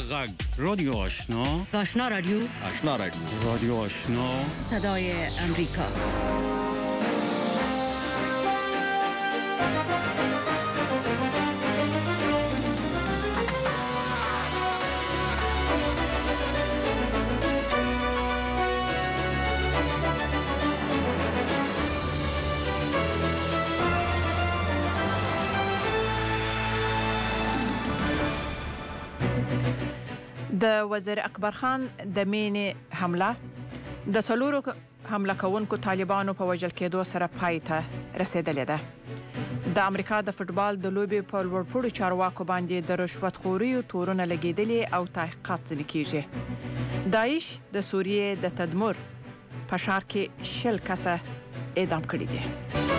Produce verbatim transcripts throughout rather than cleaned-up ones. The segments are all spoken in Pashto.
غږ رادیو آشنا آشنا رادیو آشنا رادیو رادیو آشنا صدای امریکا. د وزیر اکبر خان د مینې حمله د څلورو حمله کوونکو طالبانو په وژل کېدو سره پای ته رسیدلې ده. د امریکا د فوتبال د لوبې په لوړپوړو چارواکو باندې د رشوت خورۍ تورونه لګېدلي او تحقیقات ځنې کیږي. داعش د سوریې د تدمر په ښار کې شل کسه اعدام کړي دي.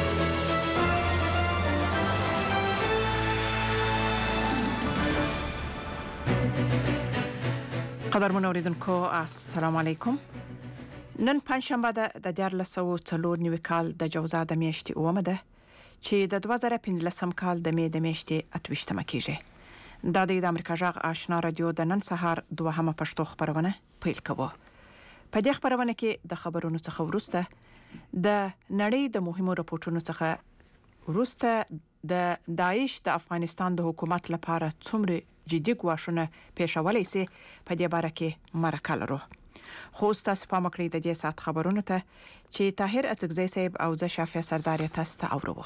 قدرمن اوریدونکو السلام علیکم. نن پنځشنبه ده د دیارلس سوه څلور نوي کال د جوزا د میاشتې اوومه ده چې د دوه زره پنځلسم کال د مې د میاشتې اته ویشتمه کیږي. دا د امریکا غږ آشنا رادیو د نن سهار دوهمه پښتو خبرونه پیل کوو. په دې خبرونه کې د خبرونو څخه وروسته د نړۍ د مهمو راپورټونو څخه وروسته د داعش د افغانستان د حکومت لپاره څومره جدي ګواښونه پیښولی سي په دې باره کې مرکه لرو. خو تاسو پام وکړئ د دې ساعت خبرونو ته چې طاهر اڅکزی صاحب او زه شافیه سردار تاسو ته اورو.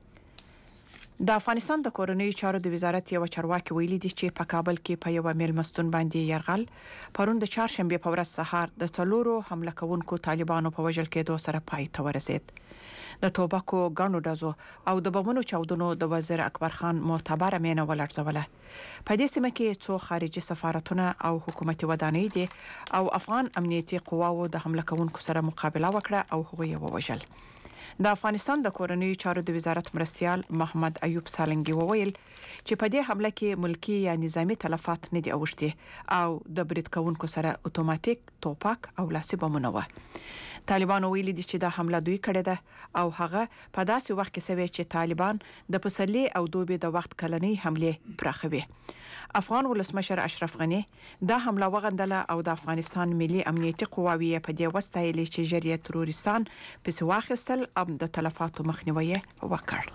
د افغانستان د کورنیو چارو د وزارت یو چارواکي ویلي دي چې په کابل کې په یو میلمستون باندې یرغل پرون د چهارشنبه په ورځ سهار د څلورو حمله کوونکو طالبانو په وژل کېدو سره پای ته ورسید. د توبکو غاڼو ډزو او د بمونو چاودنو د وزیر اکبر خان معتبره مینه ولړزوله. په دې سیمه کې څو خارجي سفارتونه او حکومتي ودانۍ دي او افغان امنیتي قواو د حمله کوونکو سره مقابله وکړه او هغوی یې ووژل. د افغانستان د کورنیو چارو د وزارت مرستیال محمد ایوب سالنګي وویل چې په دې حمله کې ملکی یا نظامی تلفات نه دي اوښتي او د برید کوونکو سره اتوماتیک توپک او لاسي بمونه و. طالبانو ویلي دي چې دا حمله دوی کړې ده او هغه په داسې وخت کې سوي چې طالبان د پسرلي او دوبي د وخت کلنۍ حمله پراخوي. افغان ولسمشر اشرف غنی دا حمله وغندله او د افغانستان ملي امنیتي قواوی په دې وستایلې چې جریه تروریستان په سواخستل او د تلفاتو مخنیوي وکړ.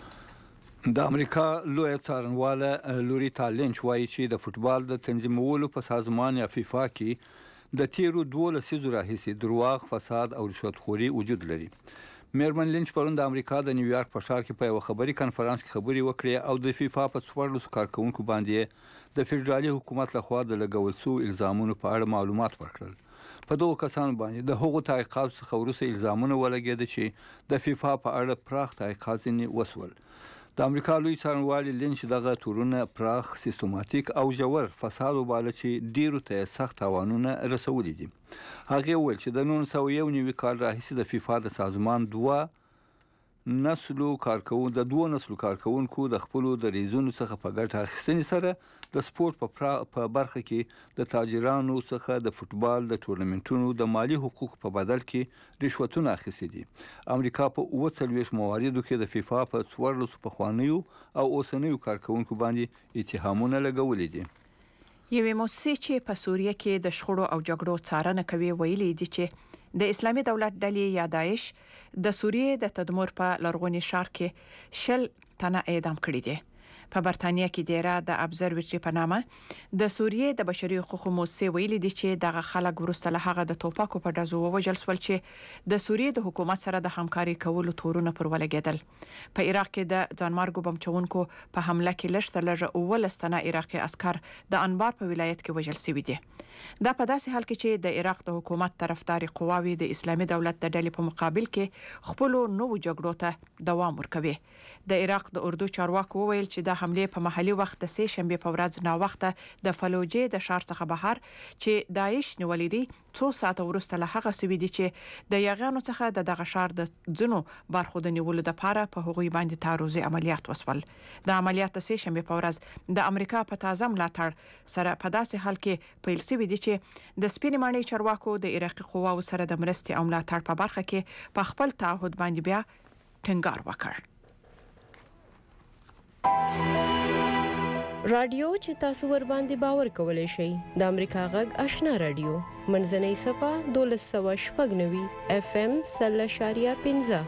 د امریکا لوی څارنواله لوریتا لینچ وایي چې د فوتبال د تنظیمولو په سازمان یا فیفا کې د تیرو دوه لسیزو راهیسې درواغ، فساد او رشوت خوري وجود لري. میرمن لینچ پرون د امریکا د نیویارک په ښار کې په یو خبري کانفرنس کې خبري وکړې او د فیفا په څوارلسو کارکونکو باندې د فدرالي حکومت لخوا د لګول شوو الزامونو په اړه معلومات ورکړل. په دغو کسانو باندې د هغو تحقیقاتو څخه وروسته الزامونه ولګېده چې د فیفا په اړه پراخ تحقیقات ځینې وسول. د امریکا لوی څارنوالي لینچ دغه تورونه پراخ، سیستماتیک او ژور فساد وباله چې ډیرو ته سخت تاوانونه رسولي دي. هغه وویل چې د نولس سوه یو نوي کال راهیسې د فیفا د سازمان دوه نسلو کارکون د دوه نسلو کارکونکو د خپلو دریځونو څخه په ګټه اخیستنې سره د سپورت په برخه کې د تاجرانو څخه د فوتبال د ټورنمنټونو د مالی حقوقو په بدل کې رشوتونه اخیستي دي. امریکا په اووه څلوېښت مواردو کې د فیفا په څوارلسو پخوانیو او اوسنیو کارکونکو باندې اتهامونه لګولي دي. یوې موسسې چې په سوریه کې د شخړو او جګړو څارنه کوي ویلي دي چې د اسلامي دولت ډلې یا داعش د سوریې د تدمر په لرغوني ښار کې شل تنه اعدام کړي دي. په برتانیا کې دیره د ابزرویټری په نامه د سوریې د بشري حقوقو موسسې ویلي دي چې دغه خلک وروسته له هغه د توپکو په ډزو ووژل شول چې د سوریې د حکومت سره د همکاري کولو تورونه پر ولګېدل. په عراق کې د ځانمارګو بم چونکو په حمله کې لږ تر لږه اوولس تنه عراقي عسکر د انبار په ولایت کې وژل شوي دي. دا په داسې حال کې چې د عراق د حکومت طرفداري قواوی د اسلامي دولت د ډلې په مقابل کې خپل نوو جګړو ته دوام ورکوي. د عراق د اردو چارواکو وویل چې د حمله په محلي وخت د سه شنبه په ورځ نا وخته د فلوجې د ښار څخه بهر چې داعش نیولې دي څو ساعته وروسته له هغه سوي دي چې د یاغانو څخه د دغه ښار د ځینو برخو د نیولو لپاره په هغوی باندې تعرضي عملیات وسول. د عملیات د سه شنبه په ورځ د امریکا په تازه ملاتړ سره په داسې حال کې پیل شوي دي چې د سپینې ماڼۍ چارواکو د عراقي قواو سره د مرستې او ملاتړ په برخه کې په خپل تعهد باندې بیا ټینګار وکړ. رادیو چې تاسو ور باندې باور کولای شئ د امریکا غږ آشنا رادیو منځنۍ صفه دولس سوه شپږ نوي اف ام سل اشاریه پنځه.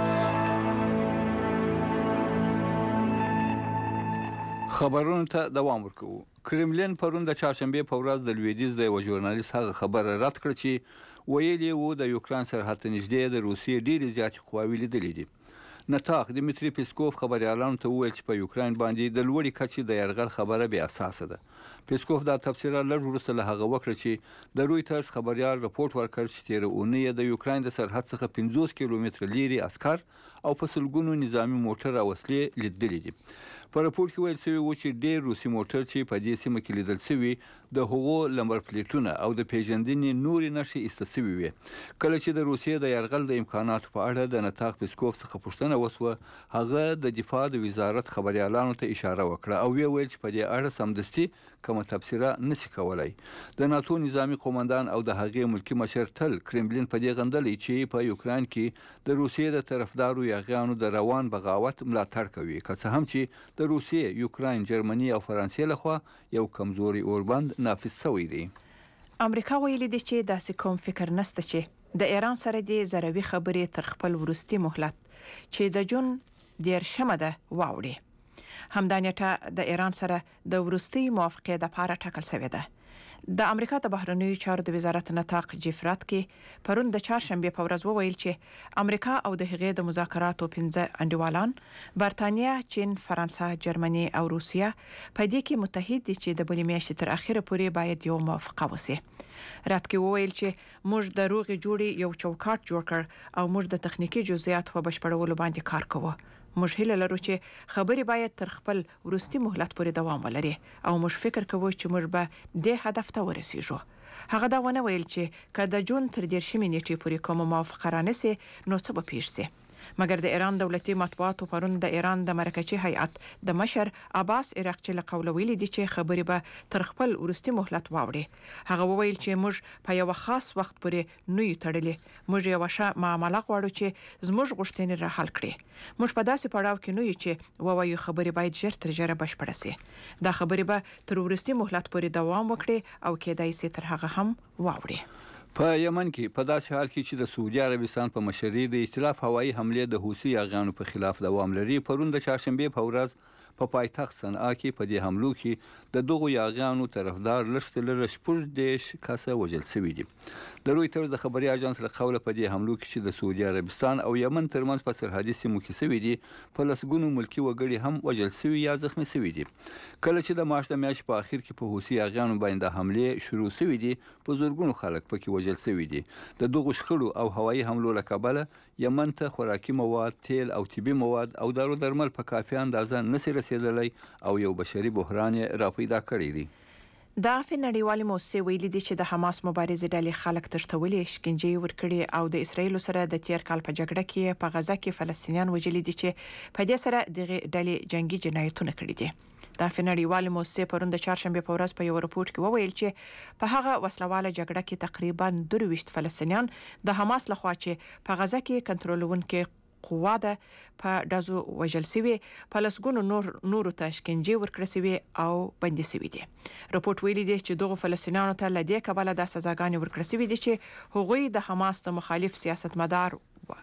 خبرونو ته دوام ورکوو. کرملین پرون د چهارشنبې په ورځ د لویدیځ د یوه ژورنالیست هغه خبره رد کړه چې ویلي وو د یوکران سرحد ته نږدې د روسیې ډېرې زیاتې قواوې لیدلې دي. نتاق دمیتری پیسکوف خبریالانو ته وویل چې په یوکران باندې د لوړې کچې د یرغل خبره بې اساسه ده. پیسکوف دا تبصره لږ وروسته له هغه وکړه چې د رویټرز خبریال رپورټ ورکړ چې تېره اونۍ د یوکران د سرحد څخه پنځوس کیلومتره لیرې عسکر او په سلګونو نظامي موټر او وسلې لیدلې دي. په رپورټ کې ویل شوي وو چې ډېر روسي موټر چې په دې سیمه کې لیدل شوي د هغو لمبر پلیټونه او د پیژندنې نورې نښې ایسته شوي وې. کله چې د روسیې د یرغل د امکاناتو په اړه د نتاق پیسکوف څخه پوښتنه وسوه، هغه د دفاع د وزارت خبریالانو ته اشاره وکړه او ویې ویل چې په دې اړه سمدستي کومه تبصره نشي کولای. د ناتو نظامي قومندان او د هغې ملکي مشر تل کرملین په دې غندلی چې په یوکران کې د روسیې د طرفدارو یاغیانو د روان بغاوت ملاتړ کوي، که څه هم چې د روسیې، یوکران، جرمني او فرانسې لخوا یو کمزوري اوربند نافذ شوی دی. امریکا ویلي دی چې داسې کوم فکر نشته چې د ایران سره د ضروري خبرې تر خپل وروستي مهلت چې د جون دیرشمه ده واوړي. همدا نیټه د ایران سره د وروستي موافقې لپاره ټاکل شوې ده. د امریکا د بهرنیو چارو د وزارت نطاق جفرات کې پرون د چهارشنبې په ورځ وویل چې امریکا او د هغې د مذاکراتو پنځه انډیوالان برتانیا، چین، فرانسه، جرمني او روسیه په دې کې متحد دي چې د بلې میاشتې تر اخره پورې باید یو موافقه وشي. رات کې وویل چې موږ د روغې جوړې یو چوکاټ جوړ کړ او موږ د تخنیکی جزئیات په بشپړولو باندې کار کوو. موږ هیله لرو چې خبرې باید تر خپل وروستي مهلت پورې دوام ولري او موږ فکر کوو چې موږ به دې هدف ته ورسیږو. هغه دا ونه ویل چې که د جون تر دیرشمې نیټې پورې کومه موافقه رانسي نو څه به پیښ شي. مګر د ایران دولتي مطبوعاتو پرون د ایران د مرکزي هیئت د مشر عباس عراقچي له قوله ویلي دي چې خبرې به تر خپل وروستي مهلت واوړي. هغه وویل چې موږ په یو خاص وخت پورې نه یو تړلي، موږ یو ښه معامله غواړو چې زموږ غوښتنې را حل کړي. موږ په داسې پړاو کې نه یو چې ووایو خبرې باید ژر تر ژره بشپړه شي. دا خبرې به تر وروستي مهلت پورې دوام وکړي او کېدای شي تر هغه هم واوړي. په یمن کې په داسې حال کې چې د سعودي عربستان په مشرۍ د ائتلاف هوایي حملې د حوثي یاغیانو په خلاف دوام لري، پرون د چهارشنبې په ورځ په پایتخت صنعا کې په دې حملو کې د دغو یاغیانو طرفدار لږترلږه شپږ دېرش کسه وژل شوي دي. د رویټرز د خبري اژانس له قوله په دې حملو کې چې د سعودي عربستان او یمن ترمنځ په سرحدي سیمو کې شوي دي، په لسګونو ملکي وګړي هم وژل شوي یا زخمي شوي دي. کله چې د مارچ د میاشتې په اخر کې په حوثي یاغیانو باندې حملې شروع شوي دي، په زرګونو خلک پکې وژل شوي دي. د دغو شخړو او هوایي حملو له کبله یمن ته خوراکي مواد، تیل او طبي مواد او دارو درمل په کافي اندازه نشي رسیدلی او یو بشري بحران راپیدا کړی دی. د عفو نړیوالې موسسې ویلي دي چې د حماس مبارزې ډلې خلک تښتولي، شکنجې ورکړي او د اسرایل سره د تیر کال په جګړه کې په غزه کې فلسطینیان وژلي دي چې په دې سره دغه ډلې جنگي جنایتونه کړي دي. د عفو نړیوالې موسسې پرون د چهارشنبې په ورځ په یو رپورټ کې وویل چې په هغه وسلواله جګړه کې تقریبا درویشت فلسطینیان د حماس لخوا چې په غزه کې کنټرولونکو قوا ده په دازو وژل شوی، په لسګونو نور نورو ته شکنجې ورکړل شوی او بندي شوی دي. رپورټ ویلي دی چې دغه فلسطینیانو ته لدې کبله د سزاګانې ورکړل شوی دي چې هغوی د حماس د مخالف سیاستمدار و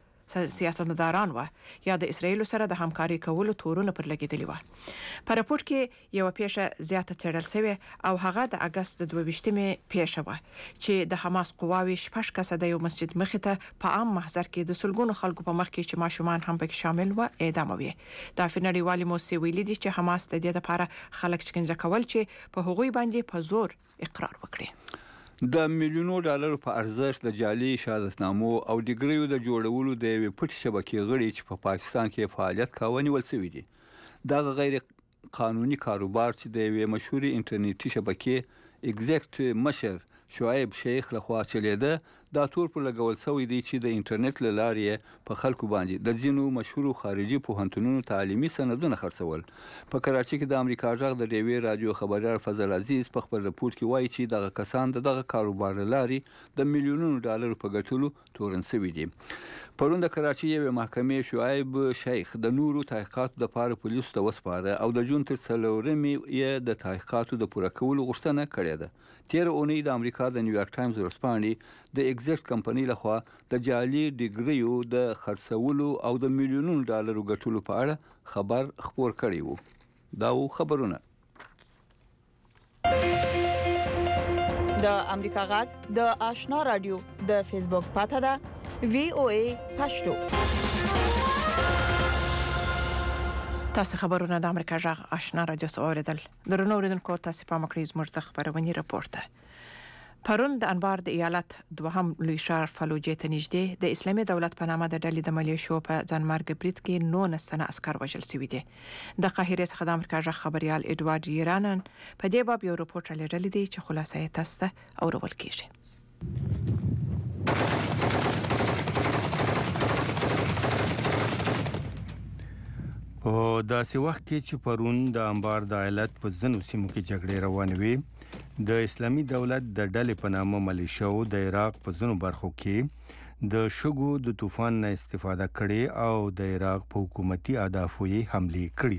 سیاستمداران و یا د اسرایل سره د همکاري کولو تورونه پر لګیدلی و. په رپورټ کې یو پیښه زیاته څېړل شوې او هغه د اگست د دوه ویشتمې پیښه و چې د حماس قواوي شپږ کسه د یو مسجد مخې ته په عام محضر کې د سلګونو خلکو په مخ کې چې ماشومان هم پکې شامل و اعدام وي. د عفو نړیوالې موسسې ویلي دي چې حماس د دې لپاره خلک شکنجه کول چې په هغوی باندې په زور اقرار وکړي. د میلیونو ډالرو په ارزښت د جعلي شهادتنامو او ډیګریو د جوړولو د یوې پټې شبکې غړي چې په پاکستان کې فعالیت کاوه نیول شوي دي. دغه غیر قانوني کاروبار چې د یوې مشهورې انټرنیټي شبکې ایگزیکټ مشر شعیب شیخ لخوا چلیده، دا تور پر لګول شوی دی چې د انټرنیټ له لارې په خلکو باندې د ځینو مشهورو خارجي پوهنتونونو تعلیمي سندونه خرڅول. په کراچۍ کې د امریکا غږ د ډیوې رادیو خبريال فضل عزیز په خپل رپورټ کې وایي چې دغه کسان د دغه کاروبار له لارې د میلیونونو ډالرو په ګټلو تورن شوي دي. پرون د کراچۍ یوې محکمې شعیب شیخ د نورو تحقیقاتو لپاره پولیسو ته وسپاره او د جون تر څلورمې یې د تحقیقاتو د پوره کولو غوښتنه کړې ده. تېره اونۍ د امریکا د نیویارک ټایمز ورځپاڼې د ایگزیکټ کمپنۍ لخوا د جعلي ډیګریو د خرڅولو او د میلیونونو ډالرو ګټلو په اړه خبر خپور کړی و. دا و خبرونه. د امریکا غږ د آشنا رادیو د فیسبوک پاته ده وی او ای پښتو. تاسو خبرونه د امریکا غږ آشنا رادیو سوریدل. درنو اوریدونکو تاسو په مکرز مرته خبرونه راپورته. پرون د انبار د ایالت دوهم لوی ښار فلوجې ته نږدې د اسلامي دولت په نامه د ډلې د ملیشو په ځانمرګ برید کې نو نستنه عسكر وژل شوي دي. د قاهرې څخه د امریکا غږ خبريال اډوارډ یرانن په دې باب یو رپورټ لرلی دی چې خلاصه یې تاسو ته اورول کیږي. په داسې وخت کې چې پرون د انبار د ایالت په ځینو سیمو کې جګړې روانې وې، د اسلامي دولت د ډلې په نامه ملیشو د عراق په ځینو برخو کې د شګو د طوفان نه استفاده کړې او د عراق په حکومتي اهدافو یې حملې کړې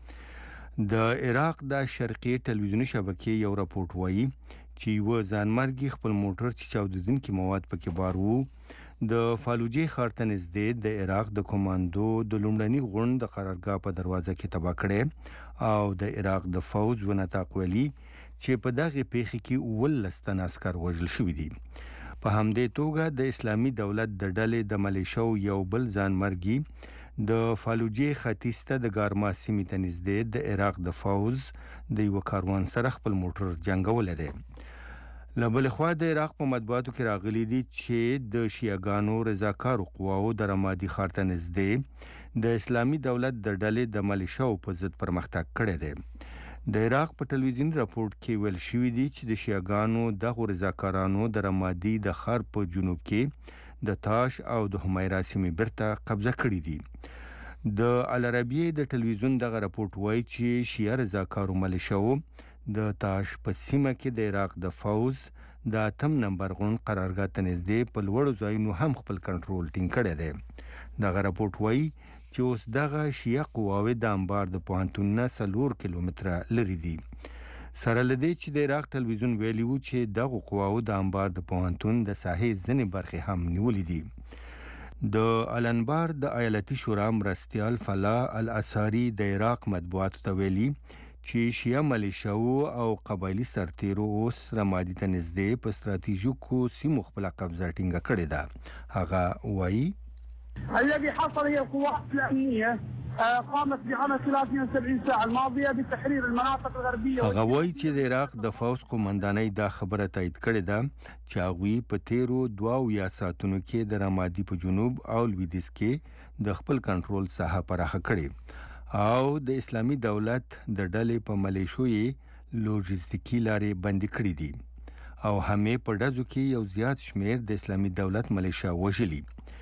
دي. د عراق د شرقي ټلویزیوني شبکې یو راپورټ وایي چې یو ځانمرګي خپل موټر چې چاودیدونکي مواد پکې بار وو د فالوجې ښار ته نږدې د عراق د کمانډو د لومړني غونډ د قرارګاه په دروازه کې تباه کړې او د عراق د فوز ونطاق ویلي چې په دغه پیښه کې اوولس تنه عسكر وژل شوي دي. په همدې توګه د اسلامي دولت د ډلې د ملیشو یو بل ځانمرګي د فالوجې ختیځ ته د ګارما سیمې ته نږدې د عراق د فوز د یو کاروان سره خپل موټر جنګولی دی. له بلې خوا د عراق په مطبوعاتو کې راغلي دي چې د شیعګانو رضاکارو قواو د رمادي ښار ته نږدې د اسلامي دولت د ډلې د ملیشو په ضد پرمختګ کړی دی. د عراق په ټلویزیوني راپورټ کې ویل شوي دي چې د شیعګانو دغو رضاکارانو د رمادي د ښار په جنوب کې د تاش او د حمیرا سیمې بیرته قبضه کړي دي. د العربیه د ټلویزیون دغه راپورټ وایي چې شیعه رضاکارو ملیشو د تاش په سیمه کې د عراق د فوز د اتم نمبر غونډ قرارګاه ته نږدې په لوړو ځایونو هم خپل کنټرول ټینګ کړی دی. دغه راپورټ وایي چې اوس دغه شیعه قواوې د انبار د پوهنتون نه څلور کیلومتره لرې دي. سره له دې چې د عراق ټلویزیون ویلي و چې دغو قواو د انبار د پوهنتون د ساحې ځینې برخې هم نیولې دي. د الانبار د ایالتي شورا مرستیال فلاح الاساري د عراق مطبوعاتو ته ویلي چې شیعه ملیشاو او قبایلي سرتیرو اوس رمادي ته نږدې په ستراتیژیکو سیمو خپله قبضه ټینګه کړې ده. هغه وایي الذي حصل هي القوات الأمنية قامت بعمل ثلاث وسبعين ساعة الماضية بتحرير المناطق الغربية. هغه وایي چې د عراق د فوز قومندانۍ دا خبره تایید کړې ده چې هغوی په تیرو دوه اویا ساعتونو کې د رمادي په جنوب او لویدیځ کې د خپل کنټرول ساحه پراخه کړې او د اسلامي دولت د ډلې په ملیشو یې لوجستیکي لارې بندي کړې دي او همې په ډزو کې یو زیات شمیر د اسلامي دولت ملیشا وژلي.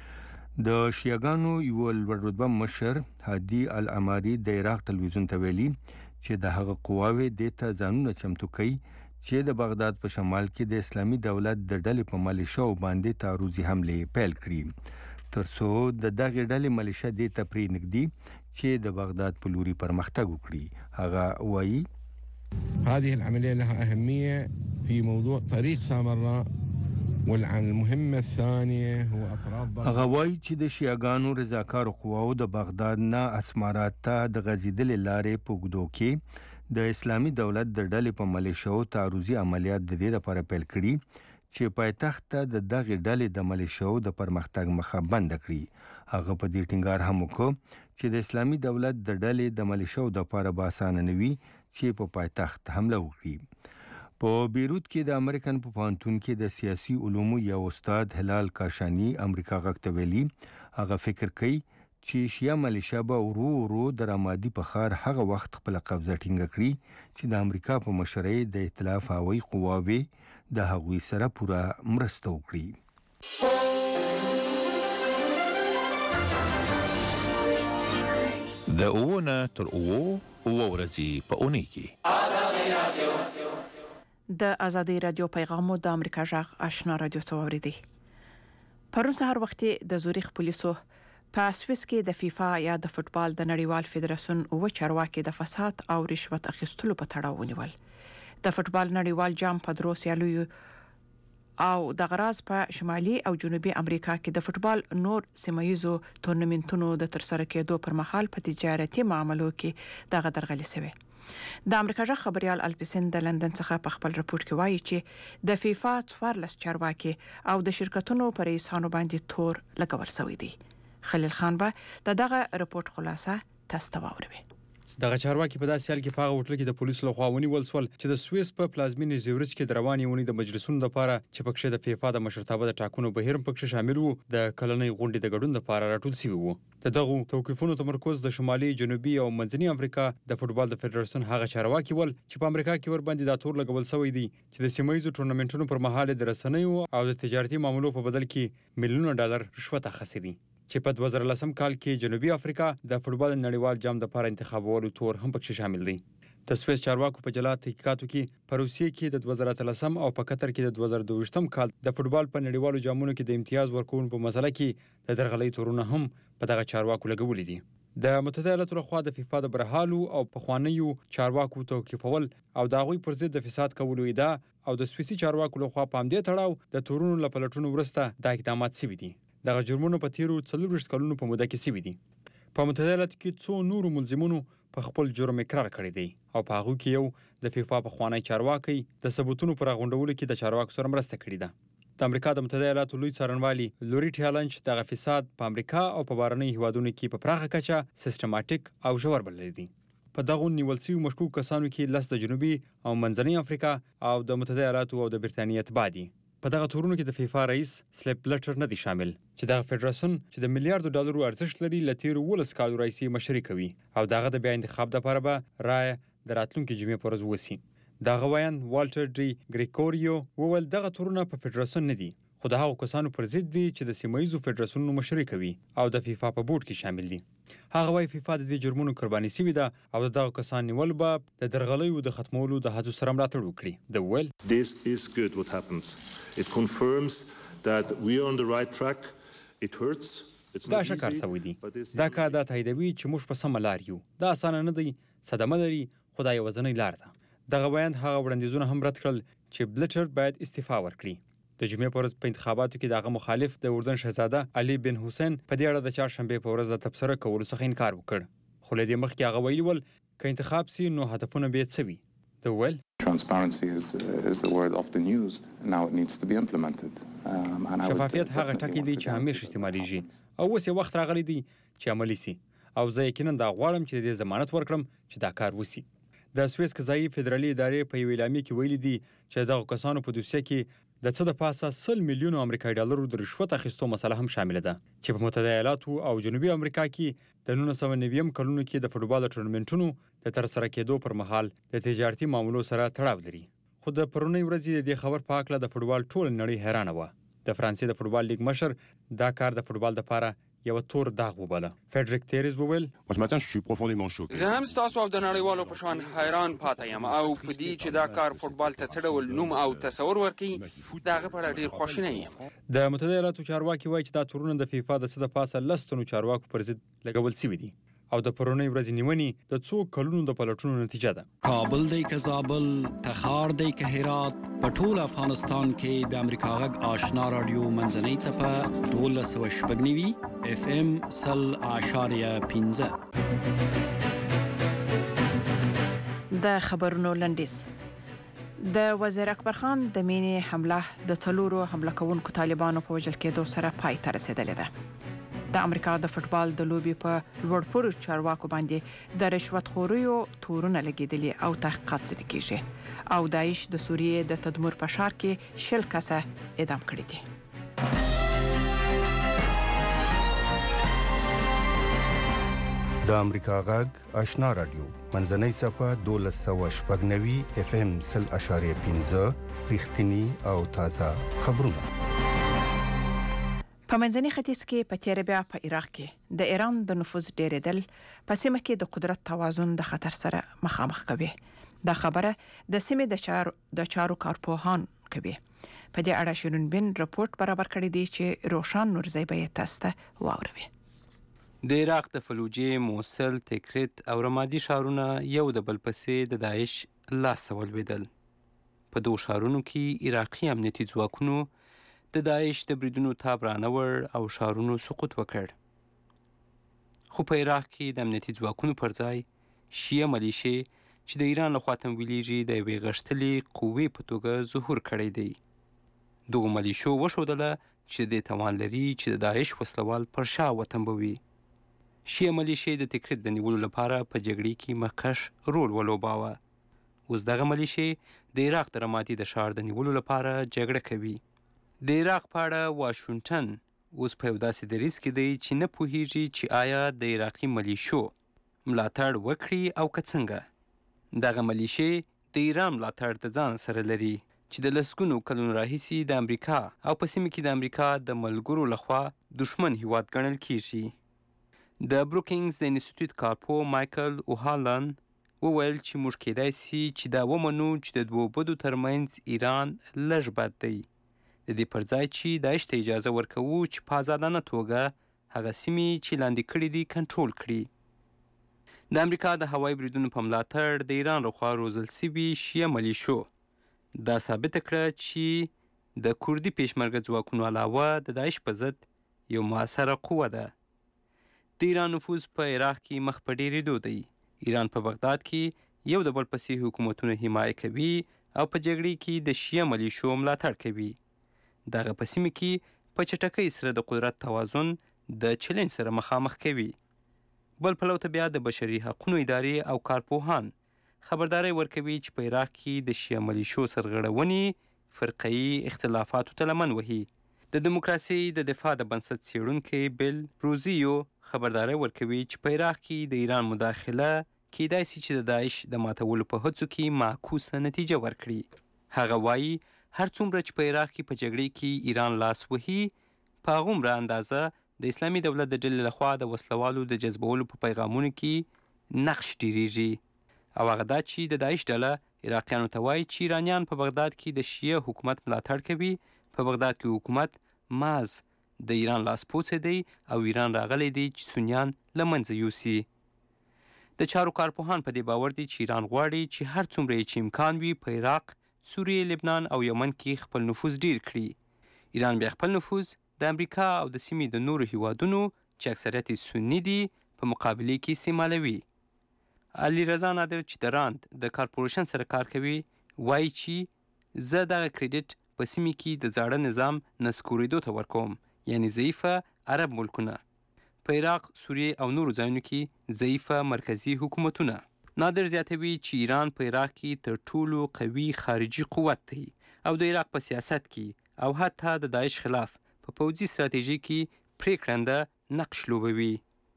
د شیعګانو یو لوړ رتبه مشر هادي العماري د عراق ټلویزیون ته ویلي چې د هغه قواوې دې ته ځانونه چمتو کوي چې د بغداد په شمال کې د اسلامي دولت د ډلې په ملیشاو باندې تعرضي حملې پیل کړي تر څو د دغې ډلې ملیشا دې ته پرې نږدې چې د بغداد په لوري پرمختګ وکړي. هغه وایي هذه العملية لها أهمية في موضوع طريق سامراء والمهمة الثانية هو أطراف بغداد. هغه وایي چې د شیعګانو رضاکارو قواو د بغداد نه اسمارات ته د غځېدلې لارې په اوږدو کې د اسلامي دولت د ډلې په ملیشاو تعرضي عملیات د دې لپاره پیل کړي چې پایتخت ته د دغې ډلې د ملیشاو د پرمختګ مخه بنده کړي. هغه په دې ټینګار هم وکړ چې د اسلامي دولت د ډلې د ملیشاو دپاره به اسانه نه وي چې په پایتخت حمله وکړي. په بیروت کې د امریکن په پوهنتون کې د سیاسي علومو یو استاد هلال کاشانی امریکا غږ ته ویلي هغه فکر کوي چې شیعه ملیشا به ورو ورو د رمادي په ښار هغه وخت خپله قبضه ټینګه کړي چې د امریکا په مشرۍ د ائتلاف هوایي قواوې د هغوی سره پوره مرسته وکړي. د اوونه تر اوو اوه ورځې په اونۍ کې د ازادي رادیو پیغامو د امریکا غږ آشنا رادیو څو اوریدي. پرون سهار وختي د زوریخ پولیسو په سویس کې د فیفا یا د فوتبال د نړیوال فدراسیون او چارواکي د فساد او رشوت اخیستلو په تړاو ونیول. د فوتبال نړیوال جام په درو سیالیو او د غراز په شمالي او جنوبي امریکا کې د فوتبال نور سیمایزو تورنمنټونو د ترسره کېدو پر مهال په تجارتي معاملو کې دغه درغلي شوی. د امریکا ژغ خبريال الپسن د لندن څخه په خپل رپورت کې وایي چې د فیفا څوارلس چارواکي او د شرکتونو پر رئیسانو باندې تور لګول شوی دی. خلیل خان به د دغه رپورت خلاصه تاسو ته واوروي. دغه چارواکي په داسې حال کې په هغه هوټل کې د پولیسو لخوا ونیول شول چې د سویس په پلازمینې زیورچ کې د روانې ونې د مجلسونو لپاره چې پکښې د فیفا د مشرتابه د ټاکنو بهیر پکښې شامل وو د کلنۍ غونډې د ګډون لپاره راټول شوي وو. د دغو توقیفونو تمرکز د شمالي جنوبي او منځني امریکا د فوتبال د فدراسیون هغه چارواکي ول چې په امریکا کې ور باندې دا تور لګول شوی دی چې د سیمایي ټورنمنټونو پر مهال د رسنیو او د تجارتي معاملو په بدل کې میلیونونه ډالر رشوت اخیستی دي. چې په دوه زره لسم کال کې جنوبي افریقا د فوتبال نړیوال جام لپاره انتخابولو تور هم پکې شامل دي. د سویس چارواکو په جلا تحقیقاتو کې په روسیې کې د دوه زره اتلسم او په قطر کې د دوه زره دوهشتم کال د فوتبال په نړیوالو جامونو کې د امتیاز ورکون په مسله کې د درغلۍ تورونه هم په دغه چارواکو لګولې دي. د متحده ایالاتو لخوا د فیفا د برحالو او پخوانیو چارواکو توقیفول او د هغوی پر ضد د فساد کولو ادعا او د سویسي چارواکو لخوا په همدې تړاو د تورونو له پلټونو وروسته دا اقدامات شوي دي. دغه جرمونو په تیرو څلورویشت کلونو په موده کې شوي دي. په متحده ایالاتو کې څو نورو ملزمونو په خپل جرم اقرار کړی دی او په هغو کې یو د فیفا پخوانی چارواکی د ثبوتونو پر غونډولو کې د چارواکو سره مرسته کړې ده. د امریکا د متحده ایالاتو لوی څارنوالي لوري ټالنچ دغه فساد په امریکا او په بهرنیو هیوادونو کې په پراخه کچه سیستماتیک او ژور بللی دی. په دغو نیول شویو مشکوک کسانو کې لس د جنوبي او منځنۍ افریقا او د متحده ایالاتو او د برتانیې اتباع دي. په دغه تورونو کې د فیفا رئیس سلیپ بلټر نه دی شامل چې دغه فدراسیون چې د میلیارډو ډالرو ارزښت لري له تیرو ولس کالو راهیسې مشري کوي او دغه د بیا انتخاب دپاره به رایه د راتلونکي جمعې په ورځ وسي. دغه ویاند والټر ډي ګریګوریو وویل دغه تورونه په فدراسیون نه دي خو د هغو کسانو پر ضد دي چې د سیمایزو فدراسیونونو مشري کوي او د فیفا په بورډ کې شامل دي. هغه وايي فیفا د دې جرمونو قرباني شوې ده او د دغه کسان نیول به د درغلیو د ختمولو د هڅو سره ملاتړ وکړي. د ویل This is good what happens. It confirms that we are on the right track. It hurts. دا شکر سوي دي. دا کار دا تاییدوي چې موږ په سمه لار یو. دا اسانه نه دی، صدمه لري، خو دا یوازینۍ لار ده. دغه ویاند هغه وړاندیزونه هم رد کړل چې بلټر باید استعفا ورکړي. د جمعې په ورځ په انتخاباتو کې دغه مخالف د اردن شهزاده علي بن حسین په دې اړه د چهارشنبې په ورځ د تبصره کولو څخه انکار وکړ. خو له دې مخکې هغه ویلي ول که انتخاب سي نو هدفونه به یې څه وي. د ویل Transparency is, uh, is the word often used. Now it needs to be implemented. Um, and I شفافیت هغه ټکی دی چې همیشه استعمالیږي او اوس یې وخت راغلی دی چې عملي سي او زه یقینا دا غواړم چې د دې ضمانت ورکړم چې دا کار وسي. د سویس قضایي فدرالي ادارې په یوې اعلامیه کې ویلي دي چې دغه کسانو په دوسیه کې د څه د پاسه سل میلیونو امریکایي ډالرو د رشوت اخیستو مسله هم شامله ده چې په متحده ایالاتو او جنوبي امریکا کې د نولس سوه نوي کلونو کې د فوتبال ټورنمنټونو د ترسره کېدو پر مهال د تجارتي معاملو سره تړاو لري. خو د پرونۍ ورځې د دې خبر په هکله د فوتبال ټوله نړۍ حیرانه وه. د فرانسې د فوتبال لیګ مشر دا کار د فوتبال لپاره یو تور داغ وباله. فریدریک تیریز وویل زه هم ستاسو او د نړیوالو په شان حیران پاتې یم او په دې چې دا کار فوتبال ته څه ډول نوم او تصور ورکوي د هغه په اړه ډېر خواشینی یم. د متحده ایالاتو چارواکي وایي چې دا تورونه د فیفا د څه د پاسه لس تنو چارواکو پر ضد لګول شوي دي او د پرونۍ ورځې نیونې د څو کلونو د پلټونو نتیجه ده. کابل دی که زابل، تخار دی که هرات، په ټول افغانستان کې د امریکا غږ آشنا رادیو منځنۍ څپه دولس سوه شپږ نوي اف ام سل اعشاریه پنځه. د خبرونو لنډیز. د وزیر اکبر خان د مینې حمله د څلورو حمله کوونکو طالبانو په وژل کېدو سره پای ته رسېدلې ده. د امریکا د فوتبال د لوبي په لوړپوړو چارواکو باندې د رشوت خوريو تورونه لګیدلي او تحقیقات زده کیږي او داعش د سوریې د تدمر په شار کې شل کسه اعدام کړي دي. د امریکا غږ آشنا رادیو منځنۍ صفه دولس سوه شپږ نوي اف ام سل اشاریه پنځه رښتینی او تازه خبرونه. په منځني ختیځ کې په تیره بیا په عراق کې د ایران د نفوذ ډېرېدل په سیمه کې د قدرت توازن د خطر سره مخامخ کوي. دا خبره د سیمې د چارو د چارو کارپوهان کوي. په دې اړه شیرین بن رپورت برابر کړی دی چې روشان نورزی به تاسو ته واوروي. د عراق د فلوجې، موصل، تکریت او رمادي ښارونه یو د بل پسې د داعش لاس ته ولوېدل. په دوو ښارونو کې عراقي امنیتي ځواکونو د داعش د بریدونو تاب رانوړ او ښارونو سقوط وکړ. خو په عراق کې د امنیتي ځواکونو پر ځای شیعه ملیشې چې د ایران لخوا تمویلیږي د یوې غښتلې قوې په توګه ظهور کړی دی. دغو ملیشو وښودله چې د توان لري چې د داعش وسلوال پر شا وتنبوي. شیعه ملیشې د تکریت د نیولو لپاره په جګړې کې مخکښ رول ولوباوه. اوس دغه ملیشې د عراق د رمادي د ښار د نیولو لپاره جګړه کوي. د عراق په اړه واشنګټن اوس په یو داسې دریځ کې دی چې نه پوهیږي چې آیا د عراقي ملیشو ملاتړ وکړي او که څنګه. دغه ملیشې د ایران ملاتړ د ځان سره لري چې د لسګونو کلونو راهیسې د امریکا او په سیمه کې د امریکا د ملګرو لخوا دشمن هیواد ګڼل کیږي. د بروکینګز د انسټیټیوټ کارپو مایکل اوهالن وویل چې موږ کیدای سي چې دا ومنو چې د دوو بدو ترمنځ ایران لږ بد دی، د دې پر ځای چې داعش ته اجازه ورکوو چې په ازادانه توګه هغه سیمې چې لاندې کړي دي کنټرول کړي. د امریکا د هوایي بریدونو په ملاتړ د ایران لخوا روزل سوي شیعه ملیشو دا ثابته کړه چې د کوردي پېشمرګه ځواکونو علاوه د داعش په ضد یو مؤثره قوه ده. د ایران نفوذ په عراق کې مخ په ډېرېدو دی. ایران په بغداد کې یو د بل پسې حکومتونه حمایه کوي او په جګړې کې د شیعه ملیشو ملاتړ کوي. دغه په سیمه کې په چټکۍ سره د قدرت توازن د چلنج سره مخامخ کوي. بل پلو ته بیا د بشري حقونو ادارې او کارپوهان خبرداری ورکوي چې په عراق کې د شیعه ملیشو سرغړونې فرقه‌ایي اختلافاتو ته لمن وهي. د دیموکراسۍ د دفاع د بنسټ څیړونکی بیل روزیو خبرداری ورکوي چې په عراق کې د ایران مداخله کیدای سي چې د داعش د ماتولو په هڅو کې معکوسه نتیجه ورکړي. هغه وایي هر څومره چې په عراق کې په جګړې کې ایران لاس وهي، په هغومره اندازه د اسلامي دولت د ډلې لخوا د وسلوالو د جذبولو په پیغامونو کې نقش ډیریږي. او هغه دا چې د داعش ډله عراقیانو ته وایي چې ایرانیان په بغداد کې د شیعه حکومت ملاتړ کوي. په بغداد کې حکومت ماز د ایران لاسپوڅی دی او ایران راغلی دی چې سنیان له منځه یوسي. د چارو کارپوهان په دې باور دي چې ایران غواړي چې هر څومره یې چې امکان وي په عراق، سوریې، لبنان او یمن کې خپل نفوذ ډیر کړي. ایران بیا خپل نفوذ د امریکا او د سیمې د نورو هیوادونو چې اکثریت سني دي په مقابله کې استعمالوي. علي رضا نادر چې د راند د کارپوریشن سره کار کوي وایي چې زه دغه کریډټ په سیمې کې د زاړه نظام نسکورېدو ته ورکوم، یعنی ضعیفه عرب ملکونه، په عراق، سوریې او نورو ځایونو کې ضعیفه مرکزي حکومتونه. نادر زیاتوي چې ایران په عراق کې تر ټولو قوي خارجي قوت دی او د عراق په سیاست کې او حتی د داعش خلاف په پوځي ستراتیژي کې پریکړنده نقش لوبوي.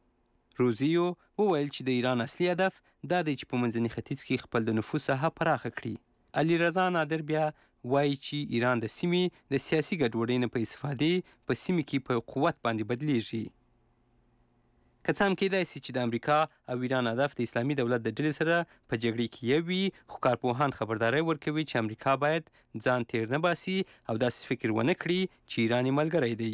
روزیو وویل چې د ایران اصلي هدف دا دی چې په منځني ختیځ کې خپل د نفوذ ساحه پراخه کړي. علي رضا نادر بیا وایي چې ایران د سیمې د سیاسي ګډوډۍ نه په استفادې په سیمې کې په قوت باندې بدلیږي. که څه هم کیدای سي چې د امریکا او ایران هدف د اسلامي دولت د ډلې سره په جګړې کې یو وي، خو کارپوهان خبرداری ورکوي چې امریکا باید ځان تیر نه باسي او داسې فکر ونه کړي چې ایران یې ملګری دی.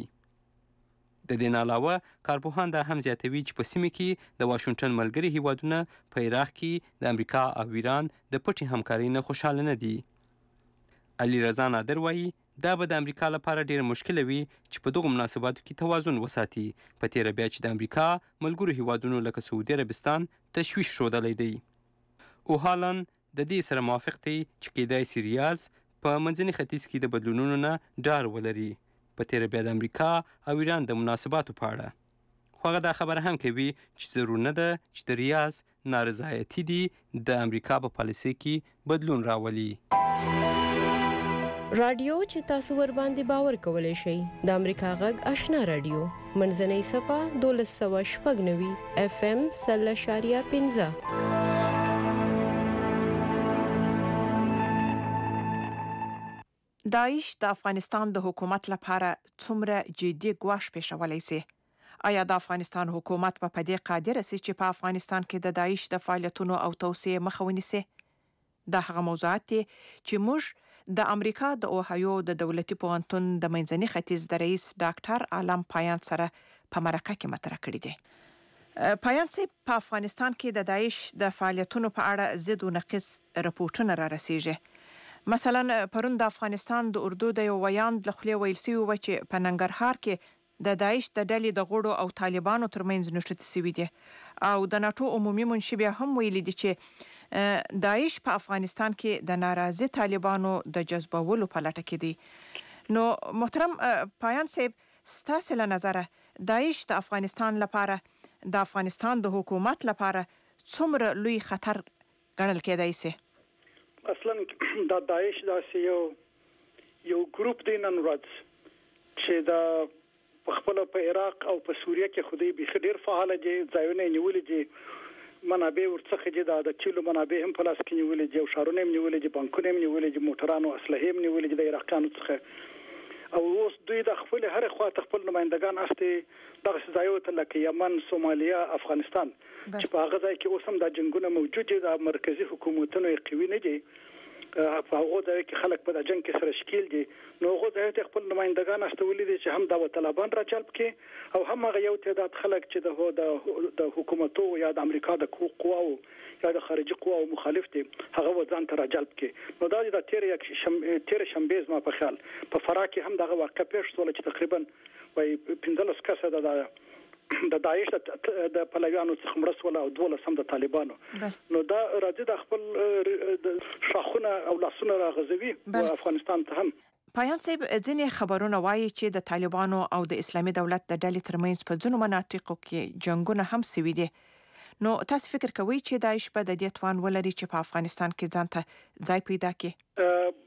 د دې نه علاوه کارپوهان دا هم زیاتوي چې په سیمه کې د واشنګټن ملګري هیوادونه په عراق کې د امریکا او ایران د پټې همکارۍ نه خوشحاله نه دي. علي رضا نادر وایي دا به د امریکا لپاره ډیر مشکله وي چې په دغو مناسباتو کې توازن وساتي، په تیره بیا چې د امریکا ملګرو هیوادونو لکه سعودي عربستان تشویش ښودلی دی. اوهالن د دې سره موافق دی چې کیدای سي ریاض په منځني ختیځ کې د بدلونونو نه ډار ولري، په تیره بیا د امریکا او ایران د مناسباتو په اړه. خو هغه دا خبره هم کوي چې ضرور نه ده چې د ریاض نارضایتي دي د امریکا په پالیسۍ کې بدلون راولي. رادیو چې تاسو ور باندې باور کولای شئ د امریکا غږ آشنا رادیو منځنۍ صفه دولس سوه شپږ نوي اف ام سل اشاریه پنځه. داعش د افغانستان د حکومت لپاره څومره جدي ګواښ پیښولی سي؟ آیا د افغانستان حکومت په پدې قادر سي چې په افغانستان کې د داعش د فعالیتونو او توسعې مخه ونیسي؟ دا هغه موضوعات دي چې موږ د امریکا د اوهایو د دولتي پوهنتون د منځني ختیځ د رئیس ډاکټر عالم پایان سره په مرکه کې مطرح کړی دی. پایان صاحب په افغانستان کې د داعش د فعالیتونو په اړه ضد او نقیص رپورټونه را رسیږي. مثلا پرون د افغانستان د اردو د یو ویاند له خولې ویل سوي و چې په ننګرهار کې د داعش د ډلې د غړو او طالبانو ترمنځ نښتې سوي دي او د ناټو عمومي منشي بیا هم ویلي دي چې داعش په افغانستان کې د ناراضي طالبانو د جذبولو په لټه کې دي. نو محترم پایان صاحب، ستاسو له نظره داعش د افغانستان لپاره د افغانستان د حکومت لپاره څومره لوی خطر ګڼل کېدای شي؟ اصلا د داعش داسې یو یو ګروپ دی نن ورځ چې د خپل په عراق او په سوریه کې خودي به ډیر فعال دي، ځایونه نیولې دي، منابع ورڅخه دي، د تیلو منابع هم په لاس کې نیولې دي او شهرونه هم نیولې دي، بانکونه هم نیولې دي، موټرانو اسلحه هم نیولې دي د عراقیانو څخه. او اوس دوی د خپل هر خواته خپل نمائندگان استه دغه ځایو ته لکه یمن، سومالیا، افغانستان چې په هغه ځای کې اوس هم د جنگونه موجود دي، د مرکزی حکومتونو قوي نه دي، په هغه ځای کې خلک په د جنگ کې سره شکیل دي. نو هغه ځای ته خپل نمائندگان استولې دي چې هم د طالبان را جلب کړي او هم هغه یو تعداد خلک چې د د حکومتو یا د امریکا د قواو یا د خارجي قواو مخالف دي هغه وځان ته را جلب کړي. نو دا د تیر یک شم... تیر شنبه ما په خیال په فراه کې هم دغه واقع پیښ شو چې تقریبا وای پنځلس کسه د د داعش د پلویانو څخه مرسته او دولسم د طالبانو. نو دا راځي د خپل شاخونه او لاسونه راغځوي په افغانستان ته هم. پایان صاحب، ځینې خبرونه وایي چې د طالبانو او د اسلامي دولت د ډلې ترمنځ په ځینو مناطقو کې جنگونه هم سوي دي. نو تاسو فکر کوئ چې داعش به د دې توان ولري چې په افغانستان کې ځان ته ځای پیدا کړي؟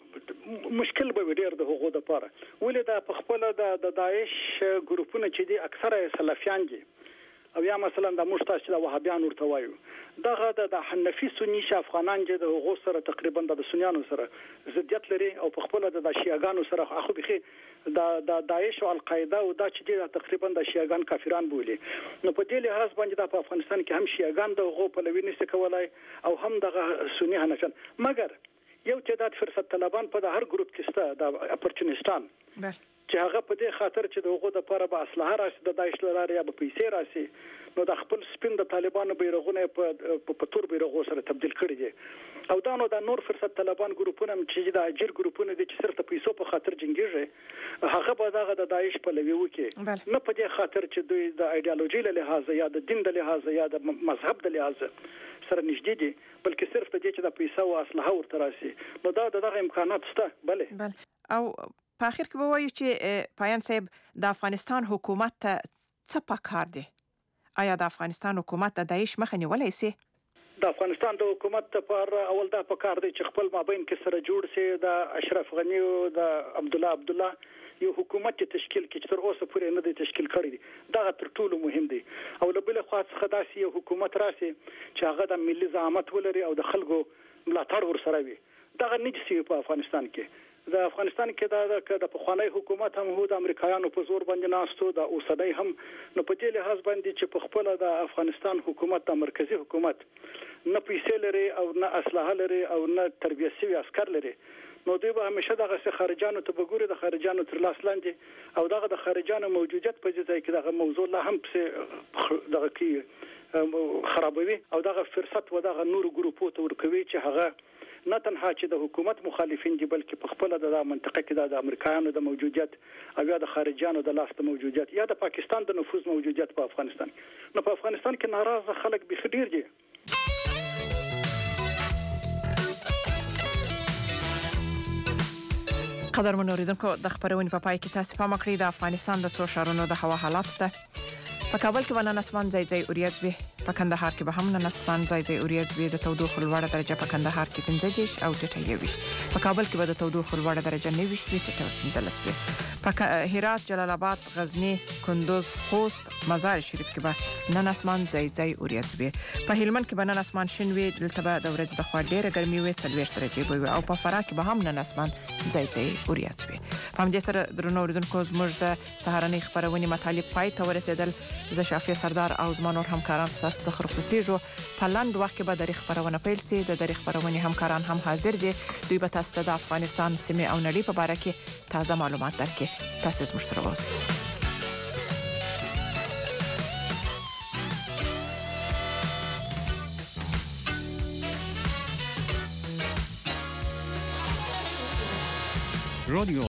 مشکل به ډیر د هغو د پاره ولې دا په خپل د داعش ګروپونه چې دي اکثره سلفیان دي او یا مثلا د مشتاش د وهابیان ورته وایو دغه د حنفي سنی افغانان چې د هغو سره تقریبا د سنیانو سره ضدیت لري او په خپل د شیعاګانو سره اخو بخي د د داعش او القاعده او د چې تقریبا د شیعاګان کافران بولي. نو په دې لحاظ باندې د افغانستان کې هم شیعاګان د هغو په لوي نشي کولای او هم د سنی حنفیان، مګر یو تعداد فرصت طلبان په هر ګروپ کې سته د اپورچونیستان چې هغه په دې خاطر چې د هغو د لپاره به اسلحه راشي د داعش لاره یا به پیسې راشي نو د خپل سپین د طالبانو بیرغونه په په تور بیرغو سره تبدیل کړي دي او دا نو د نور فرصت طلبان ګروپونه چې د اجر ګروپونه دي چې صرف د پیسو په خاطر جنگيږي هغه به دغه د داعش په لوي وکي نه په دې خاطر چې دوی د ایدئولوژي له لحاظ یا د دین د لحاظ یا د مذهب د لحاظ سره نږدې دي بلکې صرف د دې چې د پیسو او اسلحه ورته راشي. نو دا دغه امکانات شته. بله بله او په اخر کې به وایو چې پایان صاحب د افغانستان حکومت ته څه پکار دی؟ آیا د افغانستان حکومت د داعش مخه نیولای شي؟ د افغانستان د حکومت لپاره اول دا پکار دی چې خپل مابین کې سره جوړ شي د اشرف غنی او د عبد الله عبد الله یو حکومت تشکیل کې چې تر اوسه پورې نه دی تشکیل کړی دی. دا تر ټولو مهم دی. او له بل خوا څخه داسې یو حکومت راشي چې هغه د ملي زعامت ولري او د خلکو ملاتړ ورسره وي. دا نشي په افغانستان کې. د افغانستان کې دا د پخوانی حکومت هم هو د امریکایانو په زور باندې ناستو د اوسنۍ هم نو په دې لحاظ باندې چې په خپل د افغانستان حکومت د مرکزی حکومت نه پیسې لري او نه اسلحه لري او نه تربیه شوی عسكر لري نو دوی به همیشه دغه خارجانو ته وګوري د خارجانو تر لاس لاندې او دغه د خارجانو موجودیت په ځای کې دغه موضوع لا هم څه دغه کې خرابوي او دغه فرصت و دغه نور ګروپو ته ورکوي چې هغه نه تنها چې د حکومت مخالفین دي بلکې په خپل د منطقه کې د امریکایانو د موجودیت او یا د خارجانو د لاس د موجودیت یا د پاکستان د نفوذ موجودیت په افغانستان نو په افغانستان کې ناراضه خلک به ډیر دي. قدرمن اوریدونکو د خبرونې په پای کې تاسو پام کړئ د افغانستان د څو ښارونو د هوا حالات ته. په کابل کې ونن اسمان ځای ځای اوریځ وي، په کندهار کې به هم نن اسمان ځای ځای اوریځ وي، د تودوخې لوړه درجه په کندهار کې پنځه دېرش او ټیټه یوویشت، په کابل کې به د تودوخې لوړه درجه نهه ویشت وي، ټیټه پنځلس وي، په هرات، جلال آباد، غزنی، کندوز، خوست، مزار شریف کې به نن اسمان ځای ځای اوریځ وي، په هلمند کې به نن اسمان شین وي، دلته به د ورځې د خوا ډیره ګرمي وي، څلوېښت درجې به وي، او په فراه کې به هم نن اسمان ځای ځای اوریځ وي. په همدې سره درنو اوریدونکو زموږ د سهارنۍ خبرونې مطالب پای ته ورسېدل. زه شافیه سردار او زما نور همکاران تاسو څخه خبرېږو. په لاند وخت کې به د خبرونه پیل سي. د د خبرونې همکاران هم حاضر دي. دوی به تاسو ته د افغانستان سیمه او نړۍ په اړه کې تازه معلومات درکړي. تاسو زموږ سره اوسئ. رادیو